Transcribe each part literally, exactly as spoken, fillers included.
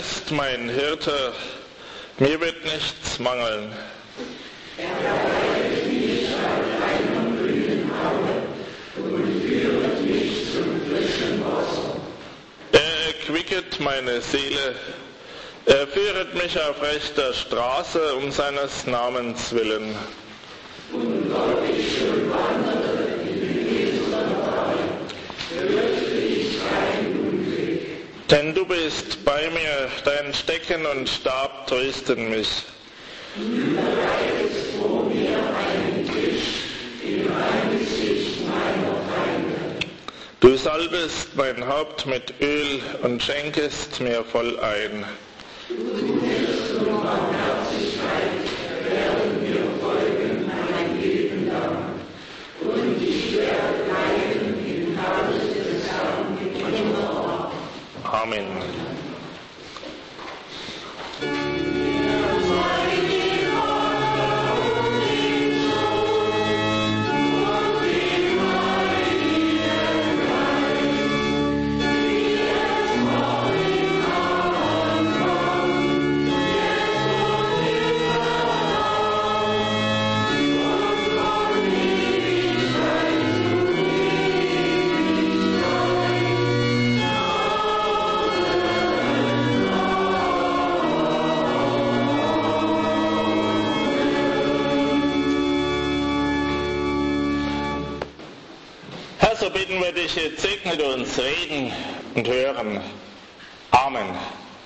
ist mein Hirte, mir wird nichts mangeln. Er leitet mich auf einem grünen Aue und führet mich zum frischen Wasser. Er erquicket meine Seele, er führet mich auf rechter Straße um seines Namens willen. Und ob ich schon wandere in den finstern Tal, fürchte ich kein Unglück. Denn du bist bei mir, dein Stecken und Stab trösten mich. Du bereitest vor mir einen Tisch im Angesicht meiner Feinde. Du salbest mein Haupt mit Öl und schenkest mir voll ein. Du wirst um Barmherzigkeit werden mir folgen mein Leben lang. Und ich werde bleiben im Hause des Herrn immer. Amen. So bitten wir dich jetzt, segne du uns reden und hören. Amen.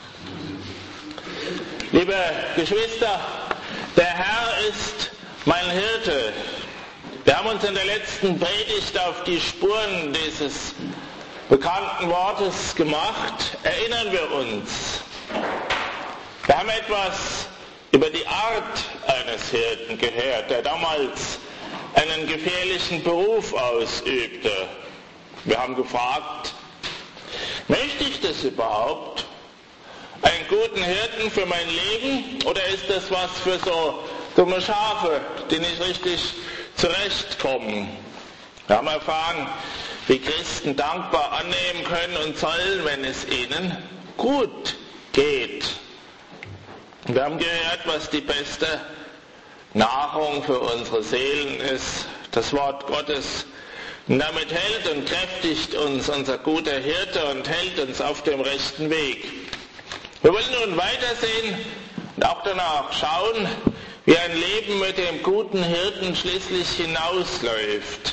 Liebe Geschwister, der Herr ist mein Hirte. Wir haben uns in der letzten Predigt auf die Spuren dieses bekannten Wortes gemacht. Erinnern wir uns. Wir haben etwas über die Art eines Hirten gehört, der damals einen gefährlichen Beruf ausübte. Wir haben gefragt, möchte ich das überhaupt? Einen guten Hirten für mein Leben? Oder ist das was für so dumme Schafe, die nicht richtig zurechtkommen? Wir haben erfahren, wie Christen dankbar annehmen können und sollen, wenn es ihnen gut geht. Wir haben gehört, was die beste Nahrung für unsere Seelen ist, das Wort Gottes. Und damit hält und kräftigt uns unser guter Hirte und hält uns auf dem rechten Weg. Wir wollen nun weitersehen und auch danach schauen, wie ein Leben mit dem guten Hirten schließlich hinausläuft.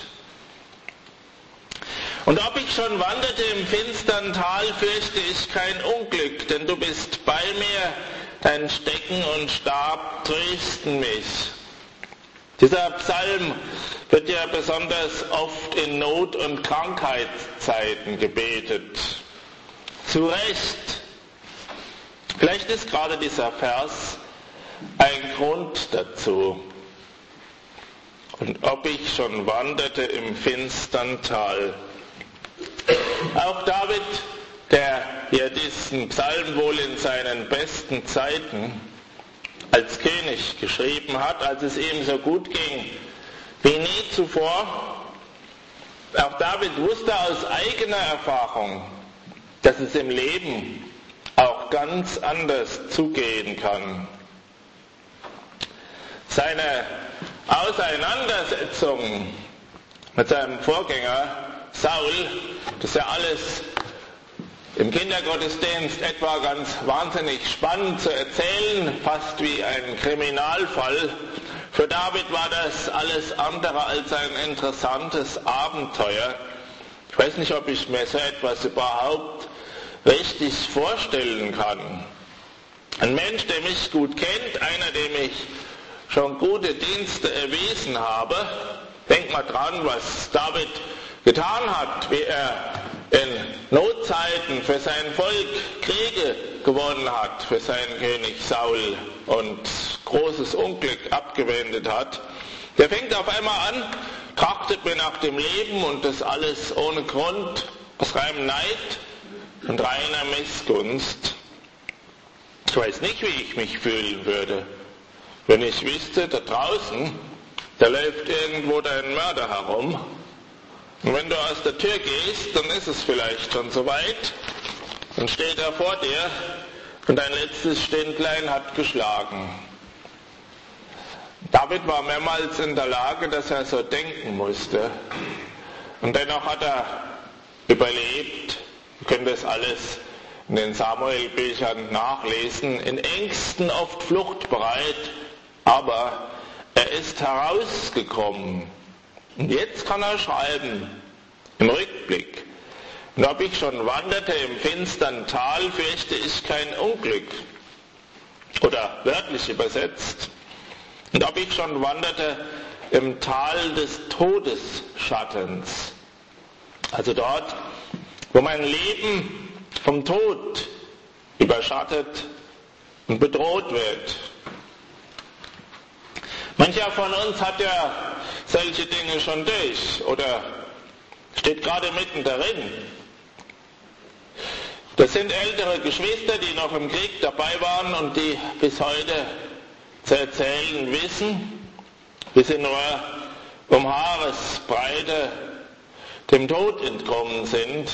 Und ob ich schon wanderte im finstern Tal, fürchte ich kein Unglück, denn du bist bei mir, dein Stecken und Stab trösten mich. Dieser Psalm wird ja besonders oft in Not- und Krankheitszeiten gebetet. Zu Recht. Vielleicht ist gerade dieser Vers ein Grund dazu. Und ob ich schon wanderte im finstern Tal. Auch David, der hier diesen Psalm wohl in seinen besten Zeiten als König geschrieben hat, als es ihm so gut ging wie nie zuvor. Auch David wusste aus eigener Erfahrung, dass es im Leben auch ganz anders zugehen kann. Seine Auseinandersetzung mit seinem Vorgänger Saul, das ist ja alles im Kindergottesdienst etwa ganz wahnsinnig spannend zu erzählen, fast wie ein Kriminalfall. Für David war das alles andere als ein interessantes Abenteuer. Ich weiß nicht, ob ich mir so etwas überhaupt richtig vorstellen kann. Ein Mensch, der mich gut kennt, einer, dem ich schon gute Dienste erwiesen habe, denkt mal dran, was David getan hat, wie er in Notzeiten für sein Volk Kriege gewonnen hat, für seinen König Saul und großes Unglück abgewendet hat. Der fängt auf einmal an, trachtet mir nach dem Leben und das alles ohne Grund, aus reinem Neid und reiner Missgunst. Ich weiß nicht, wie ich mich fühlen würde, wenn ich wüsste, da draußen, da läuft irgendwo dein Mörder herum. Und wenn du aus der Tür gehst, dann ist es vielleicht schon soweit. Dann steht er vor dir und ein letztes Ständlein hat geschlagen. David war mehrmals in der Lage, dass er so denken musste. Und dennoch hat er überlebt. Ihr könnt das alles in den Samuel-Büchern nachlesen. In Ängsten oft fluchtbereit, aber er ist herausgekommen. Und jetzt kann er schreiben, im Rückblick. Und ob ich schon wanderte im finstern Tal, fürchte ich kein Unglück. Oder wörtlich übersetzt. Und ob ich schon wanderte im Tal des Todesschattens. Also dort, wo mein Leben vom Tod überschattet und bedroht wird. Mancher von uns hat ja solche Dinge schon durch oder steht gerade mitten darin. Das sind ältere Geschwister, die noch im Krieg dabei waren und die bis heute zu erzählen wissen, wie sie nur um Haaresbreite dem Tod entkommen sind.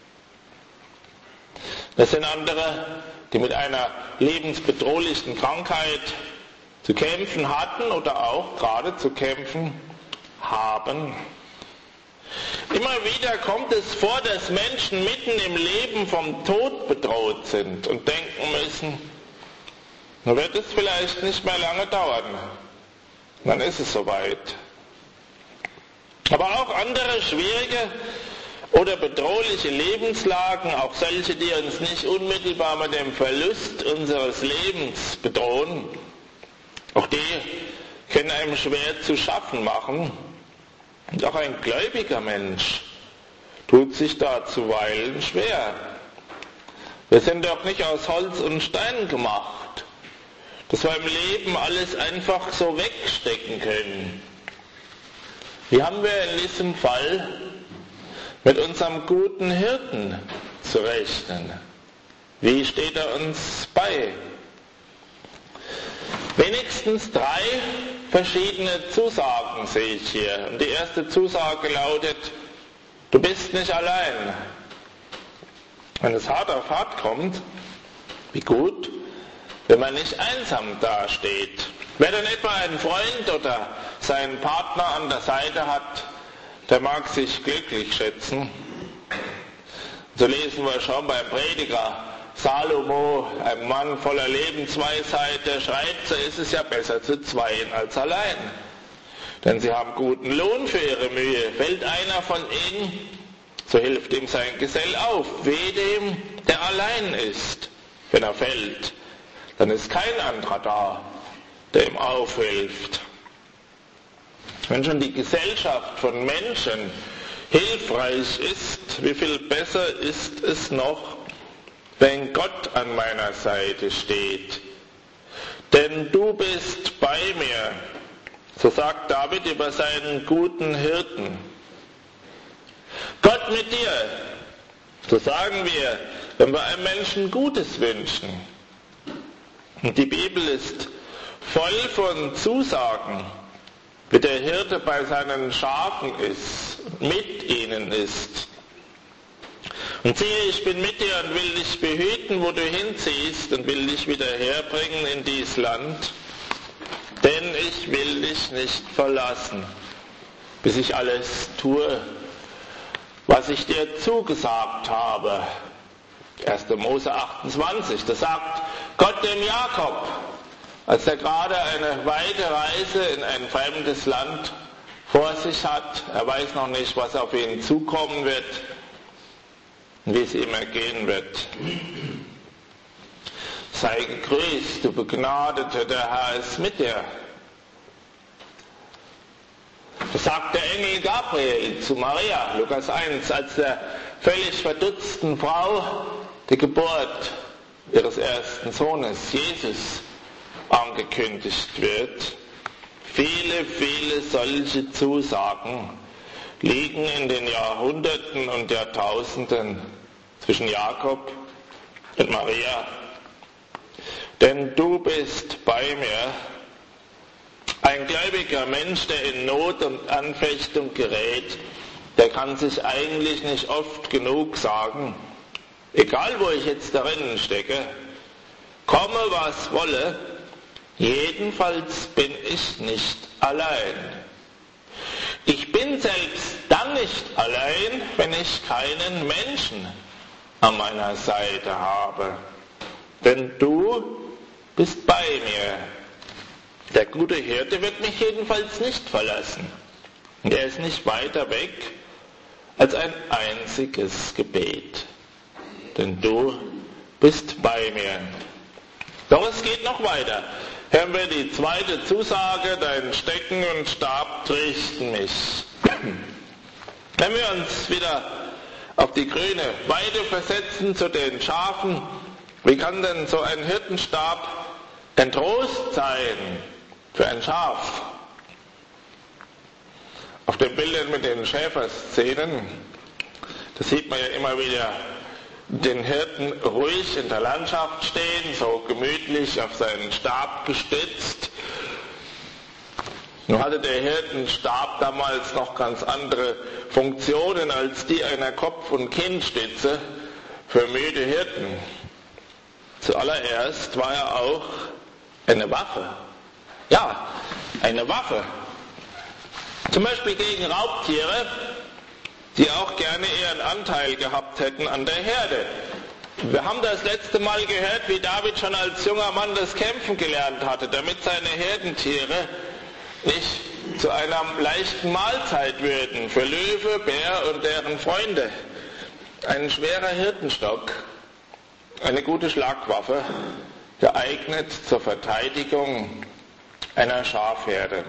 Das sind andere, die mit einer lebensbedrohlichen Krankheit zu kämpfen hatten oder auch gerade zu kämpfen haben. Immer wieder kommt es vor, dass Menschen mitten im Leben vom Tod bedroht sind und denken müssen, dann wird es vielleicht nicht mehr lange dauern. Dann ist es soweit. Aber auch andere schwierige oder bedrohliche Lebenslagen, auch solche, die uns nicht unmittelbar mit dem Verlust unseres Lebens bedrohen, auch die können einem schwer zu schaffen machen. Und auch ein gläubiger Mensch tut sich da zuweilen schwer. Wir sind doch nicht aus Holz und Stein gemacht, dass wir im Leben alles einfach so wegstecken können. Wie haben wir in diesem Fall mit unserem guten Hirten zu rechnen? Wie steht er uns bei? Wenigstens drei verschiedene Zusagen sehe ich hier. Und die erste Zusage lautet, du bist nicht allein. Wenn es hart auf hart kommt, wie gut, wenn man nicht einsam dasteht. Wer dann etwa einen Freund oder seinen Partner an der Seite hat, der mag sich glücklich schätzen. So lesen wir schon beim Prediger Salomo, ein Mann voller Lebensweisheit, der schreibt, so ist es ja besser zu zweien als allein. Denn sie haben guten Lohn für ihre Mühe. Fällt einer von ihnen, so hilft ihm sein Gesell auf. Weh dem, der allein ist. Wenn er fällt, dann ist kein anderer da, der ihm aufhilft. Wenn schon die Gesellschaft von Menschen hilfreich ist, wie viel besser ist es noch, wenn Gott an meiner Seite steht. Denn du bist bei mir, so sagt David über seinen guten Hirten. Gott mit dir, so sagen wir, wenn wir einem Menschen Gutes wünschen. Und die Bibel ist voll von Zusagen, wie der Hirte bei seinen Schafen ist, mit ihnen ist. Und siehe, ich bin mit dir und will dich behüten, wo du hinziehst, und will dich wieder herbringen in dies Land. Denn ich will dich nicht verlassen, bis ich alles tue, was ich dir zugesagt habe. erster Mose achtundzwanzig, das sagt Gott dem Jakob, als er gerade eine weite Reise in ein fremdes Land vor sich hat. Er weiß noch nicht, was auf ihn zukommen wird, wie es ihm ergehen wird. Sei gegrüßt, du Begnadete, der Herr ist mit dir. Das sagt der Engel Gabriel zu Maria, Lukas eins, als der völlig verdutzten Frau die Geburt ihres ersten Sohnes, Jesus, angekündigt wird. Viele, viele solche Zusagen liegen in den Jahrhunderten und Jahrtausenden zwischen Jakob und Maria. Denn du bist bei mir. Ein gläubiger Mensch, der in Not und Anfechtung gerät, der kann sich eigentlich nicht oft genug sagen, egal wo ich jetzt darin stecke, komme was wolle, jedenfalls bin ich nicht allein. Ich bin selbst dann nicht allein, wenn ich keinen Menschen an meiner Seite habe. Denn du bist bei mir. Der gute Hirte wird mich jedenfalls nicht verlassen. Und er ist nicht weiter weg als ein einziges Gebet. Denn du bist bei mir. Doch es geht noch weiter. Hören wir die zweite Zusage, dein Stecken und Stab trösten mich. Wenn wir uns wieder auf die grüne Weide versetzen zu den Schafen, wie kann denn so ein Hirtenstab ein Trost sein für ein Schaf? Auf den Bildern mit den Schäferszenen, da sieht man ja immer wieder den Hirten ruhig in der Landschaft stehen, so gemütlich auf seinen Stab gestützt. Nun hatte der Hirtenstab damals noch ganz andere Funktionen als die einer Kopf- und Kinnstütze für müde Hirten. Zuallererst war er auch eine Waffe. Ja, eine Waffe. Zum Beispiel gegen Raubtiere, die auch gerne ihren Anteil gehabt hätten an der Herde. Wir haben das letzte Mal gehört, wie David schon als junger Mann das Kämpfen gelernt hatte, damit seine Herdentiere nicht zu einer leichten Mahlzeit würden für Löwe, Bär und deren Freunde. Ein schwerer Hirtenstock, eine gute Schlagwaffe, geeignet zur Verteidigung einer Schafherde.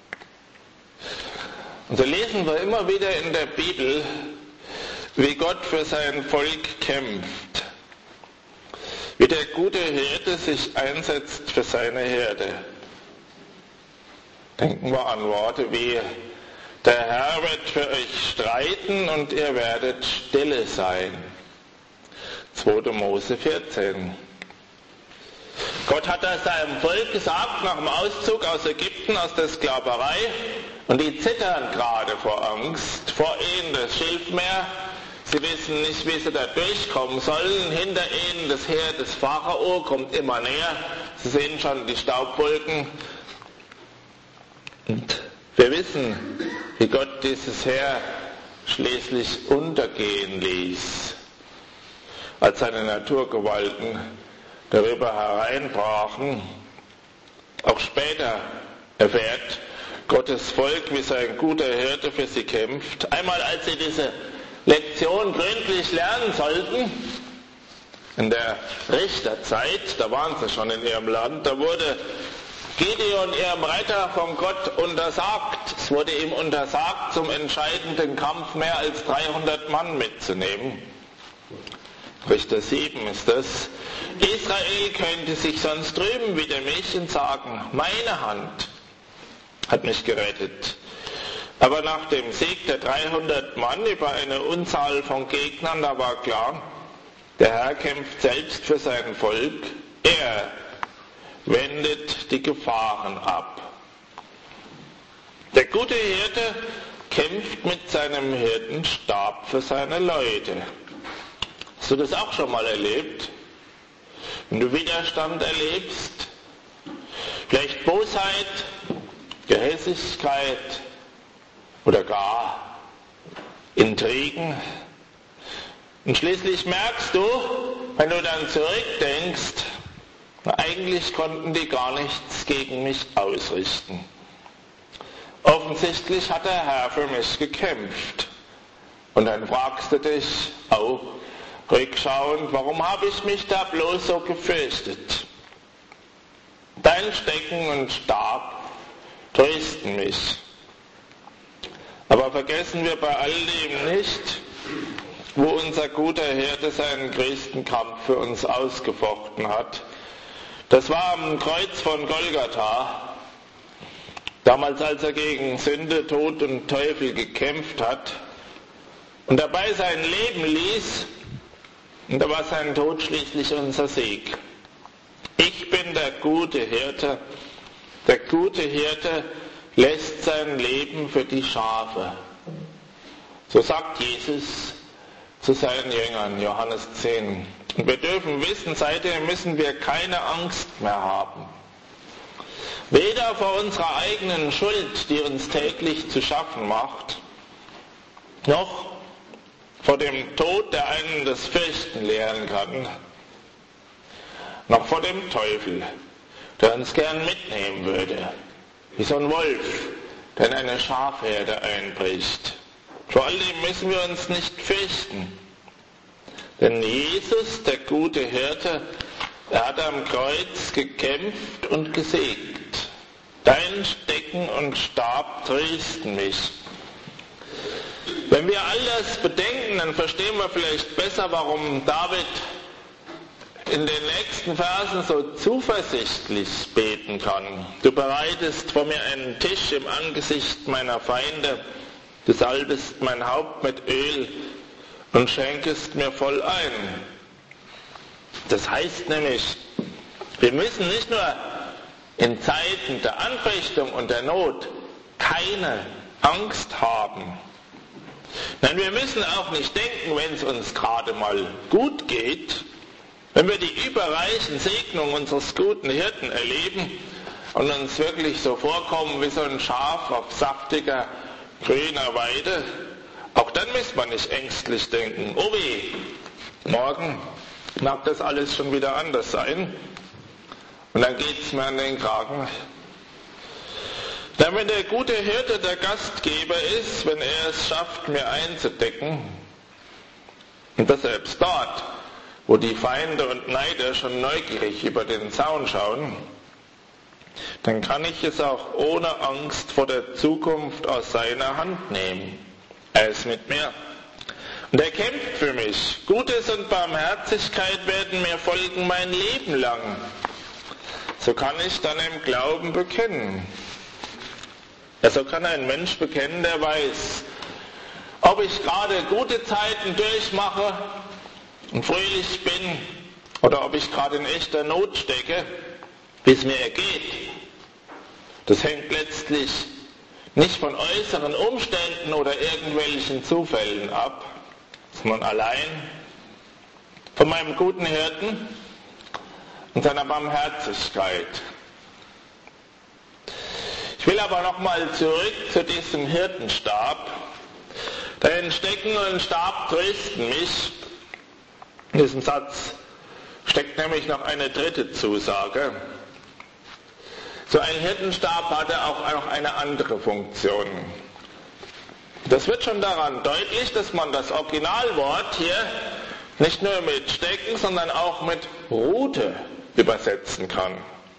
Und so lesen wir immer wieder in der Bibel, wie Gott für sein Volk kämpft. Wie der gute Hirte sich einsetzt für seine Herde. Denken wir an Worte wie, der Herr wird für euch streiten und ihr werdet stille sein. zweiter Mose vierzehn. Gott hat das seinem Volk gesagt nach dem Auszug aus Ägypten, aus der Sklaverei. Und die zittern gerade vor Angst, vor ihnen das Schilfmeer. Sie wissen nicht, wie sie da durchkommen sollen. Hinter ihnen das Heer des Pharao kommt immer näher. Sie sehen schon die Staubwolken. Und wir wissen, wie Gott dieses Heer schließlich untergehen ließ, als seine Naturgewalten darüber hereinbrachen. Auch später erfährt Gottes Volk, wie sein guter Hirte für sie kämpft. Einmal, als sie diese Lektion gründlich lernen sollten, in der Richterzeit, da waren sie schon in ihrem Land, da wurde Gideon ihrem Retter von Gott untersagt. Es wurde ihm untersagt, zum entscheidenden Kampf mehr als dreihundert Mann mitzunehmen. Richter sieben ist das. Israel könnte sich sonst drüben wider mich und sagen, meine Hand hat mich gerettet. Aber nach dem Sieg der dreihundert Mann über eine Unzahl von Gegnern, da war klar, der Herr kämpft selbst für sein Volk. Er wendet die Gefahren ab. Der gute Hirte kämpft mit seinem Hirtenstab für seine Leute. Hast du das auch schon mal erlebt? Wenn du Widerstand erlebst, vielleicht Bosheit, Gehässigkeit oder gar Intrigen. Und schließlich merkst du, wenn du dann zurückdenkst, eigentlich konnten die gar nichts gegen mich ausrichten. Offensichtlich hat der Herr für mich gekämpft. Und dann fragst du dich auch rückschauend, warum habe ich mich da bloß so gefürchtet? Dein Stecken und Stab trösten mich. Aber vergessen wir bei all dem nicht, wo unser guter Hirte seinen größten Kampf für uns ausgefochten hat. Das war am Kreuz von Golgatha, damals als er gegen Sünde, Tod und Teufel gekämpft hat und dabei sein Leben ließ, und da war sein Tod schließlich unser Sieg. Ich bin der gute Hirte. Der gute Hirte lässt sein Leben für die Schafe. So sagt Jesus zu seinen Jüngern, Johannes zehn. Und wir dürfen wissen, seitdem müssen wir keine Angst mehr haben. Weder vor unserer eigenen Schuld, die uns täglich zu schaffen macht, noch vor dem Tod, der einen das Fürchten lehren kann, noch vor dem Teufel, der uns gern mitnehmen würde, wie so ein Wolf, der in eine Schafherde einbricht. Vor all dem müssen wir uns nicht fürchten. Denn Jesus, der gute Hirte, er hat am Kreuz gekämpft und gesiegt. Dein Stecken und Stab trösten mich. Wenn wir all das bedenken, dann verstehen wir vielleicht besser, warum David in den nächsten Versen so zuversichtlich beten kann. Du bereitest vor mir einen Tisch im Angesicht meiner Feinde, du salbest mein Haupt mit Öl und schenkest mir voll ein. Das heißt nämlich, wir müssen nicht nur in Zeiten der Anfechtung und der Not keine Angst haben. Nein, wir müssen auch nicht denken, wenn es uns gerade mal gut geht, wenn wir die überreichen Segnungen unseres guten Hirten erleben und uns wirklich so vorkommen wie so ein Schaf auf saftiger, grüner Weide, auch dann muss man nicht ängstlich denken, oh weh, morgen mag das alles schon wieder anders sein und dann geht es mir an den Kragen. Denn wenn der gute Hirte der Gastgeber ist, wenn er es schafft, mir einzudecken, und das selbst dort, wo die Feinde und Neider schon neugierig über den Zaun schauen, dann kann ich es auch ohne Angst vor der Zukunft aus seiner Hand nehmen. Er ist mit mir. Und er kämpft für mich. Gutes und Barmherzigkeit werden mir folgen mein Leben lang. So kann ich dann im Glauben bekennen. Ja, so kann ein Mensch bekennen, der weiß, ob ich gerade gute Zeiten durchmache und fröhlich bin oder ob ich gerade in echter Not stecke, wie es mir ergeht. Das hängt letztlich nicht von äußeren Umständen oder irgendwelchen Zufällen ab, sondern allein von meinem guten Hirten und seiner Barmherzigkeit. Ich will aber nochmal zurück zu diesem Hirtenstab. Dein Stecken und Stab trösten mich. In diesem Satz steckt nämlich noch eine dritte Zusage. So ein Hirtenstab hatte auch noch eine andere Funktion. Das wird schon daran deutlich, dass man das Originalwort hier nicht nur mit Stecken, sondern auch mit Rute übersetzen kann.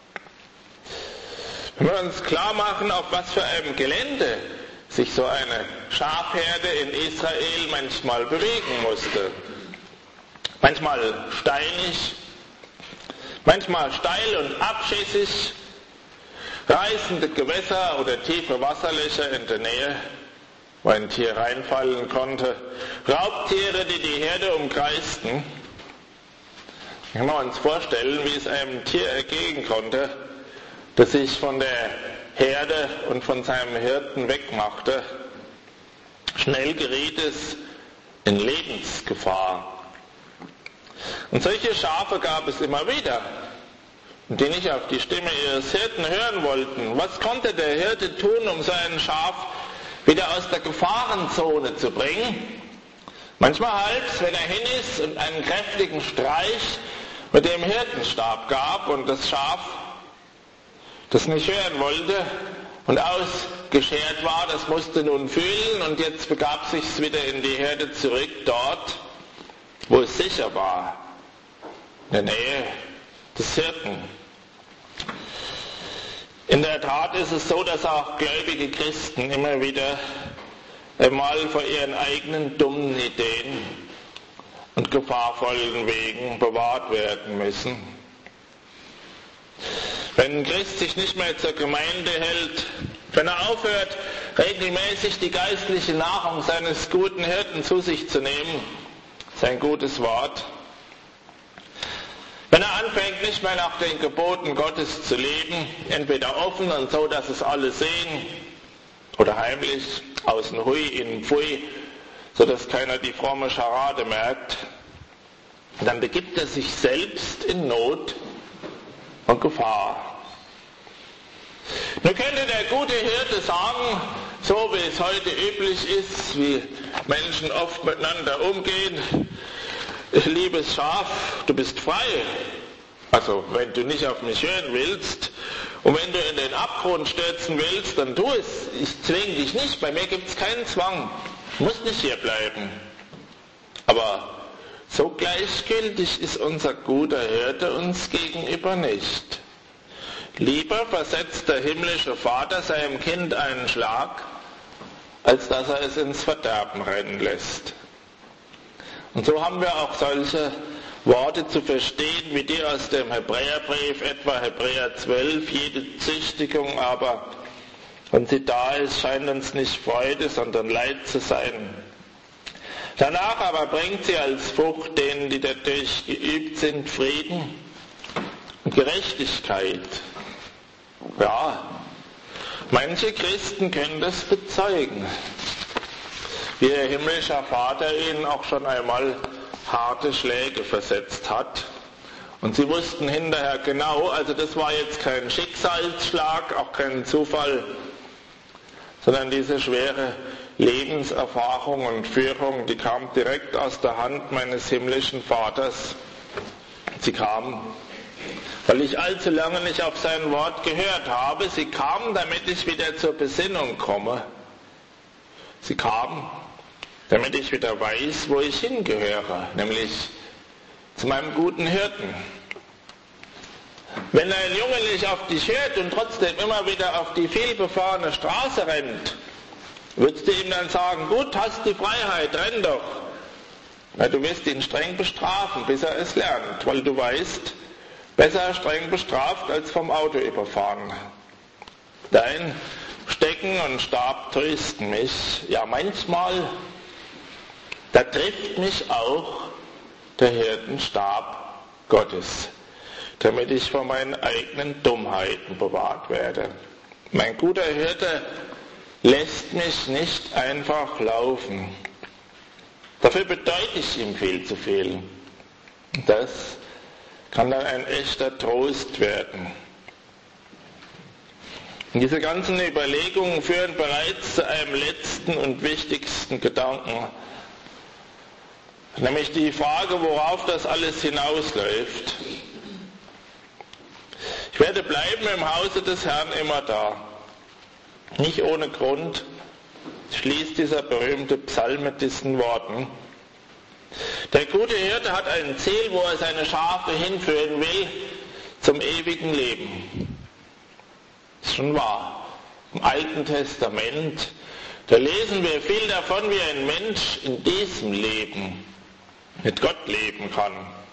Wenn wir uns klar machen, auf was für einem Gelände sich so eine Schafherde in Israel manchmal bewegen musste. Manchmal steinig, manchmal steil und abschüssig, reißende Gewässer oder tiefe Wasserlöcher in der Nähe, wo ein Tier reinfallen konnte, Raubtiere, die die Herde umkreisten. Können wir uns vorstellen, wie es einem Tier ergehen konnte, das sich von der Herde und von seinem Hirten wegmachte. Schnell geriet es in Lebensgefahr. Und solche Schafe gab es immer wieder, die nicht auf die Stimme ihres Hirten hören wollten. Was konnte der Hirte tun, um sein Schaf wieder aus der Gefahrenzone zu bringen? Manchmal half, wenn er hin ist und einen kräftigen Streich mit dem Hirtenstab gab und das Schaf, das nicht hören wollte und ausgeschert war, das musste nun fühlen und jetzt begab sich's wieder in die Herde zurück, dort, wo es sicher war, in der Nähe des Hirten. In der Tat ist es so, dass auch gläubige Christen immer wieder einmal vor ihren eigenen dummen Ideen und gefahrvollen Wegen bewahrt werden müssen. Wenn ein Christ sich nicht mehr zur Gemeinde hält, wenn er aufhört, regelmäßig die geistliche Nahrung seines guten Hirten zu sich zu nehmen, sein gutes Wort, wenn er anfängt, nicht mehr nach den Geboten Gottes zu leben, entweder offen und so, dass es alle sehen, oder heimlich, außen hui, innen pfui, so dass keiner die fromme Scharade merkt, dann begibt er sich selbst in Not und Gefahr. Nun könnte der gute Hirte sagen, so wie es heute üblich ist, wie Menschen oft miteinander umgehen: Liebes Schaf, du bist frei. Also wenn du nicht auf mich hören willst und wenn du in den Abgrund stürzen willst, dann tu es. Ich zwinge dich nicht, bei mir gibt es keinen Zwang. Du musst nicht hier bleiben. Aber so gleichgültig ist unser guter Hirte uns gegenüber nicht. Lieber versetzt der himmlische Vater seinem Kind einen Schlag, als dass er es ins Verderben rennen lässt. Und so haben wir auch solche Worte zu verstehen, wie die aus dem Hebräerbrief, etwa Hebräer zwölf, jede Züchtigung aber, wenn sie da ist, scheint uns nicht Freude, sondern Leid zu sein. Danach aber bringt sie als Frucht denen, die dadurch geübt sind, Frieden und Gerechtigkeit. Ja, manche Christen können das bezeugen, wie ihr himmlischer Vater ihnen auch schon einmal harte Schläge versetzt hat. Und sie wussten hinterher genau, also das war jetzt kein Schicksalsschlag, auch kein Zufall, sondern diese schwere Lebenserfahrung und Führung, die kam direkt aus der Hand meines himmlischen Vaters. Sie kam, weil ich allzu lange nicht auf sein Wort gehört habe. Sie kam, damit ich wieder zur Besinnung komme. Sie kam, damit ich wieder weiß, wo ich hingehöre, nämlich zu meinem guten Hirten. Wenn ein Junge nicht auf dich hört und trotzdem immer wieder auf die vielbefahrene Straße rennt, würdest du ihm dann sagen: gut, hast die Freiheit, renn doch. Na, du wirst ihn streng bestrafen, bis er es lernt, weil du weißt, besser streng bestraft als vom Auto überfahren. Dein Stecken und Stab trösten mich. Ja, manchmal, da trifft mich auch der Hirtenstab Gottes, damit ich vor meinen eigenen Dummheiten bewahrt werde. Mein guter Hirte lässt mich nicht einfach laufen. Dafür bedeute ich ihm viel zu viel. Das kann dann ein echter Trost werden. Und diese ganzen Überlegungen führen bereits zu einem letzten und wichtigsten Gedanken, nämlich die Frage, worauf das alles hinausläuft. Ich werde bleiben im Hause des Herrn immer da. Nicht ohne Grund schließt dieser berühmte Psalm mit diesen Worten: Der gute Hirte hat ein Ziel, wo er seine Schafe hinführen will, zum ewigen Leben. Das ist schon wahr. Im Alten Testament, da lesen wir viel davon, wie ein Mensch in diesem Leben mit Gott leben kann.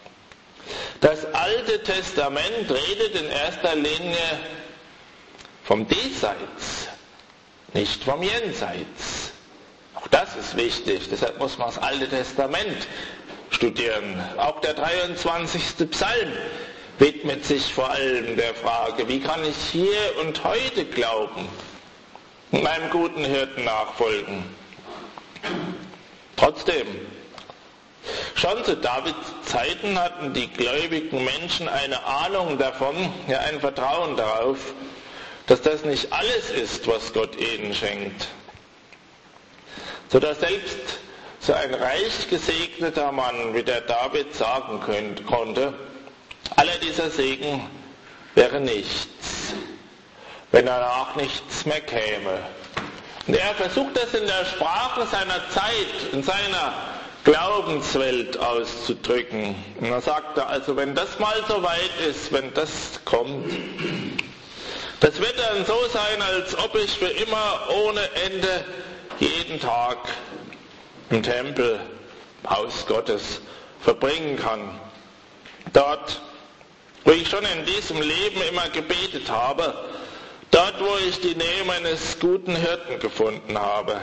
Das Alte Testament redet in erster Linie vom Diesseits, nicht vom Jenseits. Auch das ist wichtig, deshalb muss man das Alte Testament studieren. Auch der dreiundzwanzigste Psalm widmet sich vor allem der Frage, wie kann ich hier und heute glauben und meinem guten Hirten nachfolgen. Trotzdem, schon zu Davids Zeiten hatten die gläubigen Menschen eine Ahnung davon, ja ein Vertrauen darauf, dass das nicht alles ist, was Gott ihnen schenkt. Sodass selbst so ein reich gesegneter Mann wie der David sagen könnt, konnte, aller dieser Segen wäre nichts, wenn danach nichts mehr käme. Und er versucht das in der Sprache seiner Zeit, in seiner Glaubenswelt auszudrücken. Und er sagte, also wenn das mal so weit ist, wenn das kommt, das wird dann so sein, als ob ich für immer ohne Ende jeden Tag im Tempel, im Haus Gottes verbringen kann. Dort, wo ich schon in diesem Leben immer gebetet habe, dort, wo ich die Nähe meines guten Hirten gefunden habe.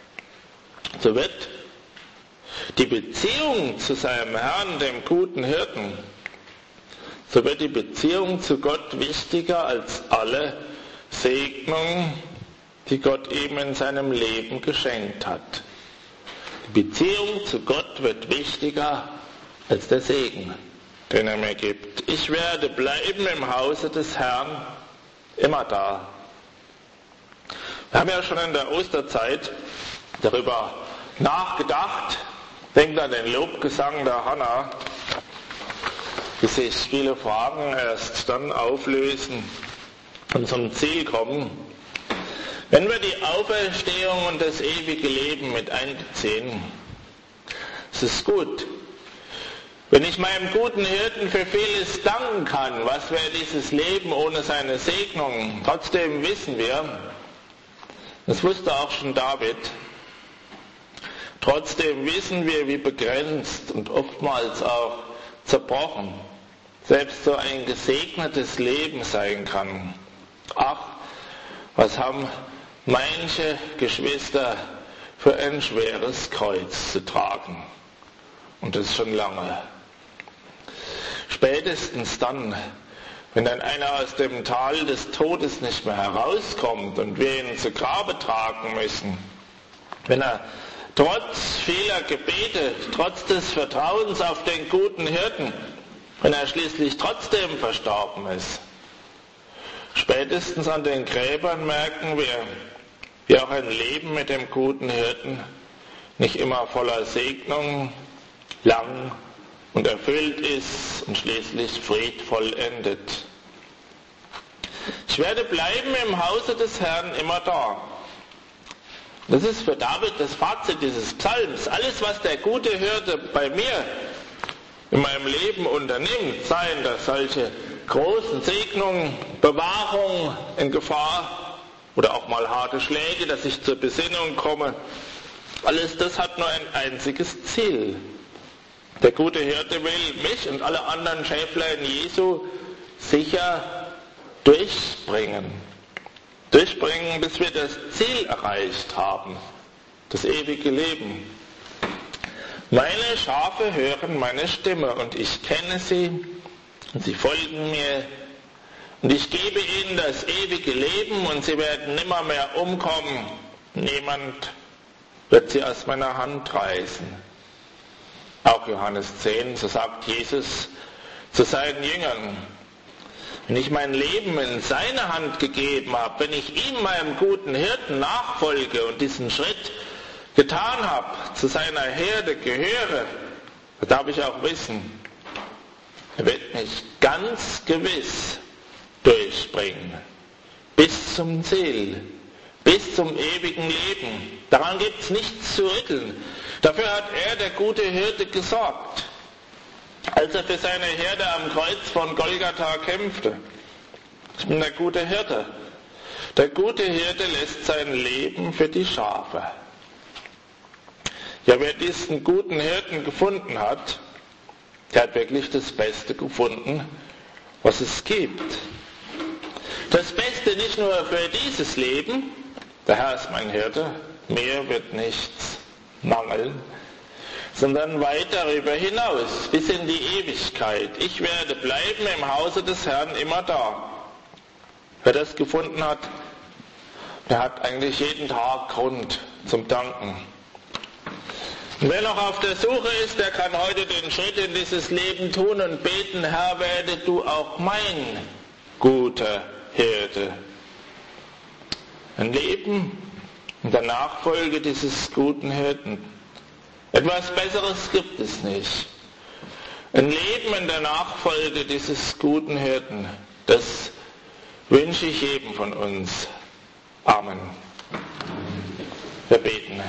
So wird die Beziehung zu seinem Herrn, dem guten Hirten, so wird die Beziehung zu Gott wichtiger als alle Segnungen, die Gott ihm in seinem Leben geschenkt hat. Die Beziehung zu Gott wird wichtiger als der Segen, den er mir gibt. Ich werde bleiben im Hause des Herrn, immer da. Wir haben ja schon in der Osterzeit darüber nachgedacht. Denkt an den Lobgesang der Hannah, wie sich viele Fragen erst dann auflösen und zum Ziel kommen. Wenn wir die Auferstehung und das ewige Leben mit einbeziehen, es ist gut. Wenn ich meinem guten Hirten für vieles danken kann, was wäre dieses Leben ohne seine Segnung? Trotzdem wissen wir, das wusste auch schon David, trotzdem wissen wir, wie begrenzt und oftmals auch zerbrochen selbst so ein gesegnetes Leben sein kann. Ach, was haben manche Geschwister für ein schweres Kreuz zu tragen. Und das schon lange. Spätestens dann, wenn dann einer aus dem Tal des Todes nicht mehr herauskommt und wir ihn zu Grabe tragen müssen, wenn er trotz vieler Gebete, trotz des Vertrauens auf den guten Hirten, wenn er schließlich trotzdem verstorben ist, spätestens an den Gräbern merken wir, wie auch ein Leben mit dem guten Hirten nicht immer voller Segnung, lang und erfüllt ist und schließlich friedvoll endet. Ich werde bleiben im Hause des Herrn immer da. Das ist für David das Fazit dieses Psalms. Alles, was der gute Hirte bei mir in meinem Leben unternimmt, seien das solche großen Segnungen, Bewahrung in Gefahr oder auch mal harte Schläge, dass ich zur Besinnung komme, alles das hat nur ein einziges Ziel. Der gute Hirte will mich und alle anderen Schäflein Jesu sicher durchbringen. Durchbringen, bis wir das Ziel erreicht haben, das ewige Leben. Meine Schafe hören meine Stimme und ich kenne sie und sie folgen mir und ich gebe ihnen das ewige Leben und sie werden nimmer mehr umkommen. Niemand wird sie aus meiner Hand reißen. Auch Johannes zehn, so sagt Jesus zu seinen Jüngern, wenn ich mein Leben in seine Hand gegeben habe, wenn ich ihm, meinem guten Hirten, nachfolge und diesen Schritt getan habe, zu seiner Herde gehöre, da darf ich auch wissen, er wird mich ganz gewiss durchbringen, bis zum Ziel, bis zum ewigen Leben. Daran gibt es nichts zu rütteln. Dafür hat er, der gute Hirte, gesorgt, als er für seine Herde am Kreuz von Golgatha kämpfte. Ich bin der gute Hirte. Der gute Hirte lässt sein Leben für die Schafe. Ja, wer diesen guten Hirten gefunden hat, der hat wirklich das Beste gefunden, was es gibt. Das Beste nicht nur für dieses Leben, der Herr ist mein Hirte, mir wird nichts mangeln, sondern weit darüber hinaus, bis in die Ewigkeit. Ich werde bleiben im Hause des Herrn immer da. Wer das gefunden hat, der hat eigentlich jeden Tag Grund zum Danken. Und wer noch auf der Suche ist, der kann heute den Schritt in dieses Leben tun und beten, Herr, werde du auch mein guter Hirte. Ein Leben in der Nachfolge dieses guten Hirten. Etwas Besseres gibt es nicht. Ein Leben in der Nachfolge dieses guten Hirten, das wünsche ich jedem von uns. Amen. Wir beten.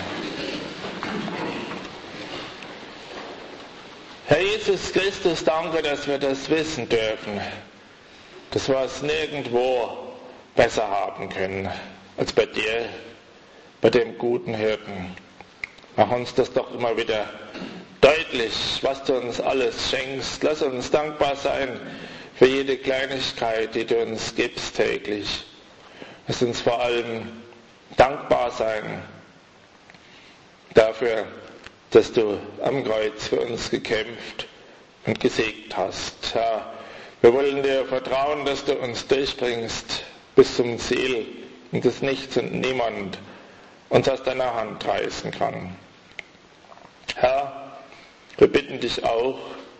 Herr Jesus Christus, danke, dass wir das wissen dürfen, dass wir es nirgendwo besser haben können als bei dir, bei dem guten Hirten. Mach uns das doch immer wieder deutlich, was du uns alles schenkst. Lass uns dankbar sein für jede Kleinigkeit, die du uns gibst täglich. Lass uns vor allem dankbar sein dafür, dass du am Kreuz für uns gekämpft und gesiegt hast. Herr, wir wollen dir vertrauen, dass du uns durchbringst bis zum Ziel und dass nichts und niemand uns aus deiner Hand reißen kann. Herr, wir bitten dich auch,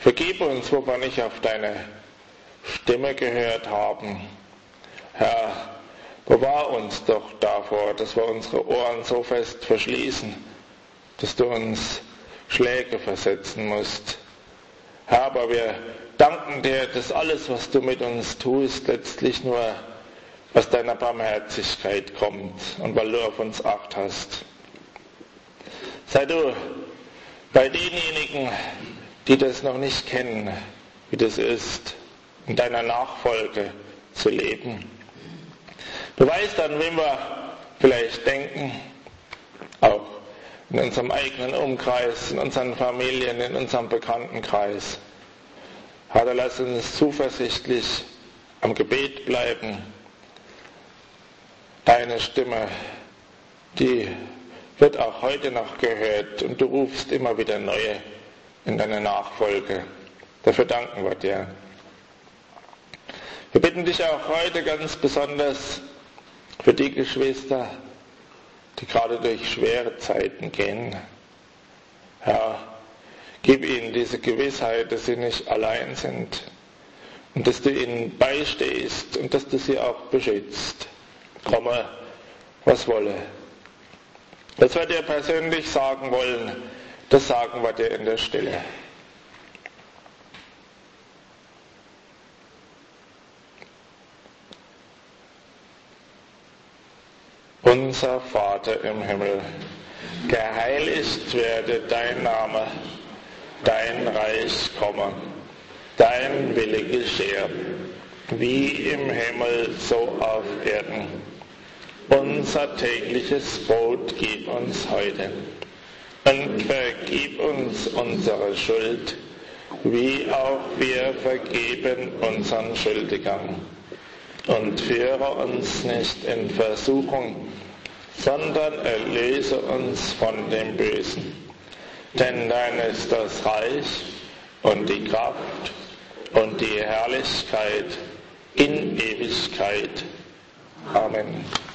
Vergib uns, wo wir nicht auf deine Stimme gehört haben. Herr, bewahr uns doch davor, dass wir unsere Ohren so fest verschließen, dass du uns Schläge versetzen musst. Herr, aber wir danken dir, dass alles, was du mit uns tust, letztlich nur aus deiner Barmherzigkeit kommt und weil du auf uns Acht hast. Sei du bei denjenigen, die das noch nicht kennen, wie das ist, in deiner Nachfolge zu leben. Du weißt, an wen wir vielleicht denken, auch in unserem eigenen Umkreis, in unseren Familien, in unserem Bekanntenkreis. Herr, lass uns zuversichtlich am Gebet bleiben. Deine Stimme, die wird auch heute noch gehört und du rufst immer wieder neue in deine Nachfolge. Dafür danken wir dir. Wir bitten dich auch heute ganz besonders für die Geschwister, die gerade durch schwere Zeiten gehen. Herr, gib ihnen diese Gewissheit, dass sie nicht allein sind und dass du ihnen beistehst und dass du sie auch beschützt. Komme, was wolle. Was wir dir persönlich sagen wollen, das sagen wir dir in der Stille. Unser Vater im Himmel, geheiligt werde dein Name, dein Reich komme, dein Wille geschehe, wie im Himmel so auf Erden. Unser tägliches Brot gib uns heute und vergib uns unsere Schuld, wie auch wir vergeben unseren Schuldigern. Und führe uns nicht in Versuchung, sondern erlöse uns von dem Bösen. Denn dein ist das Reich und die Kraft und die Herrlichkeit in Ewigkeit. Amen.